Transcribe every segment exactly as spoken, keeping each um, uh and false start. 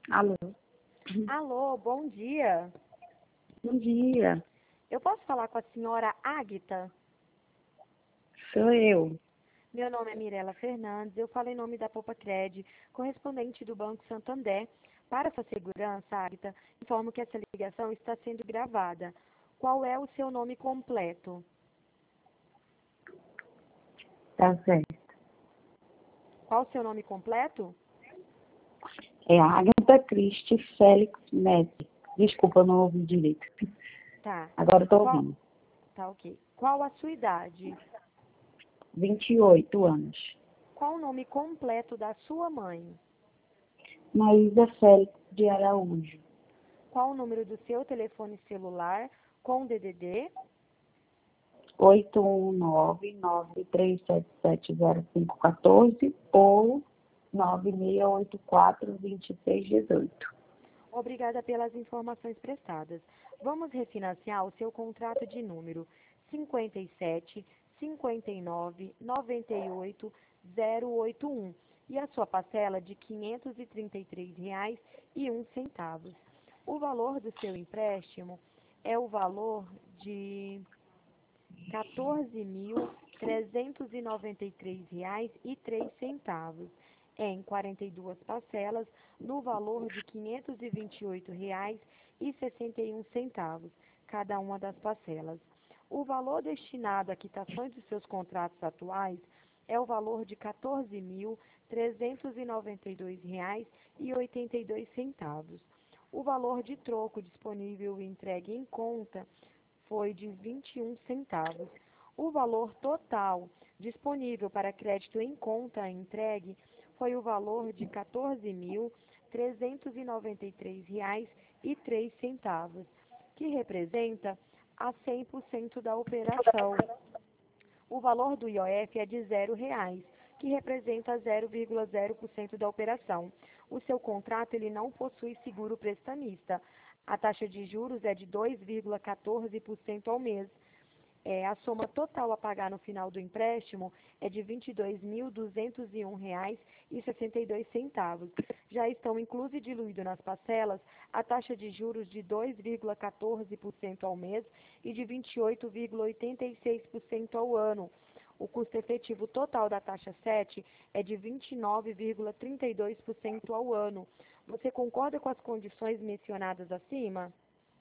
Alô, Alô, bom dia. bom dia, Eu posso falar com a senhora Águita? sou eu. Meu nome é Mirela Fernandes, eu falo em nome da Popacred, correspondente do Banco Santander. Para sua segurança, Águita, informo que essa ligação está sendo gravada. Qual é o seu nome completo? Tá certo. Qual o seu nome completo? É Agatha Christie Félix Messi. Desculpa, eu não ouvi direito. Tá. Agora eu tô Qual... ouvindo. Tá, ok. Qual a sua idade? vinte e oito anos. Qual o nome completo da sua mãe? Maísa Félix de Araújo. Qual o número do seu telefone celular com D D D? oito um nove, nove três sete sete zero cinco um quatro ou nove seis oito quatro, dois seis um oito. Obrigada pelas informações prestadas. Vamos refinanciar o seu contrato de número cinquenta e sete, cinquenta e nove, noventa e oito, zero oito um e a sua parcela de quinhentos e trinta e três reais e um centavo. O valor do seu empréstimo é o valor de quatorze mil trezentos e noventa e três reais e três centavos, em quarenta e duas parcelas, no valor de quinhentos e vinte e oito reais e sessenta e um centavos, cada uma das parcelas. O valor destinado a quitações dos seus contratos atuais é o valor de quatorze mil trezentos e noventa e dois reais e oitenta e dois centavos. O valor de troco disponível e entregue em conta foi de vinte e um centavos. O valor total disponível para crédito em conta entregue foi o valor de quatorze mil trezentos e noventa e três reais e três centavos, que representa a cem por cento da operação. O valor do I O F é de zero reais, que representa zero vírgula zero por cento da operação. O seu contrato ele não possui seguro prestamista. A taxa de juros é de dois vírgula quatorze por cento ao mês. É, a soma total a pagar no final do empréstimo é de vinte e dois mil duzentos e um reais e sessenta e dois centavos. Já estão incluso e diluído nas parcelas a taxa de juros de dois vírgula quatorze por cento ao mês e de vinte e oito vírgula oitenta e seis por cento ao ano. O custo efetivo total da taxa sete é de vinte e nove vírgula trinta e dois por cento ao ano. Você concorda com as condições mencionadas acima?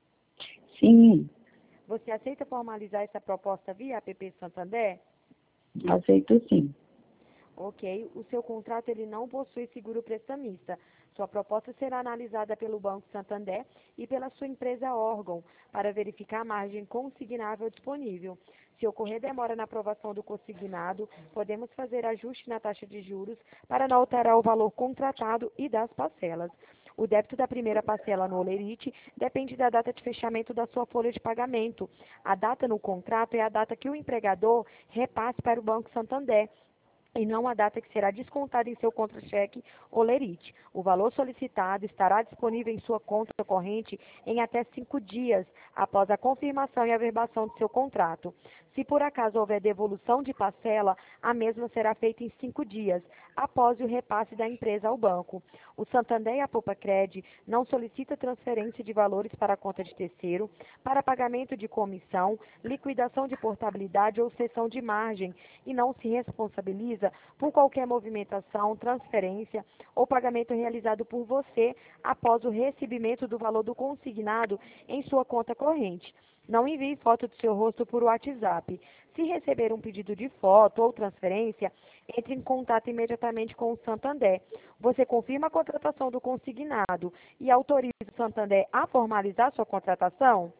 Sim, Você aceita formalizar essa proposta via app Santander? aceito sim. Ok. O seu contrato ele não possui seguro prestamista. Sua proposta será analisada pelo Banco Santander e pela sua empresa órgão para verificar a margem consignável disponível. Se ocorrer demora na aprovação do consignado, podemos fazer ajuste na taxa de juros para não alterar o valor contratado e das parcelas. O débito da primeira parcela no Olerite depende da data de fechamento da sua folha de pagamento. A data no contrato é a data que o empregador repasse para o Banco Santander, e não a data que será descontada em seu contra-cheque ou lerite. O valor solicitado estará disponível em sua conta corrente em até cinco dias após a confirmação e averbação do seu contrato. Se por acaso houver devolução de parcela, a mesma será feita em cinco dias, após o repasse da empresa ao banco. O Santander e a Popacred não solicita transferência de valores para a conta de terceiro, para pagamento de comissão, liquidação de portabilidade ou cessão de margem, e não se responsabiliza por qualquer movimentação, transferência ou pagamento realizado por você após o recebimento do valor do consignado em sua conta corrente. Não envie foto do seu rosto por WhatsApp. Se receber um pedido de foto ou transferência, entre em contato imediatamente com o Santander. Você confirma a contratação do consignado e autoriza o Santander a formalizar sua contratação?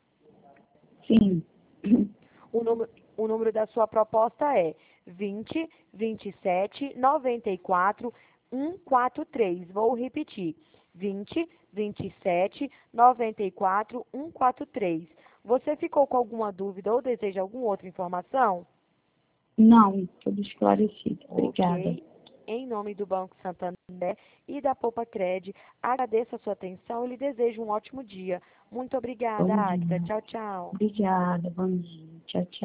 Sim. O número, o número da sua proposta é vinte, vinte e sete, noventa e quatro, cento e quarenta e três. Vou repetir. vinte, vinte e sete, noventa e quatro, cento e quarenta e três. Você ficou com alguma dúvida ou deseja alguma outra informação? Não, tudo esclarecido. Obrigada. Ok. Em nome do Banco Santander e da Popacred, agradeço a sua atenção e lhe desejo um ótimo dia. Muito obrigada, Bom Agda. dia. Tchau, tchau. Obrigada, bom dia. Tchau, tchau.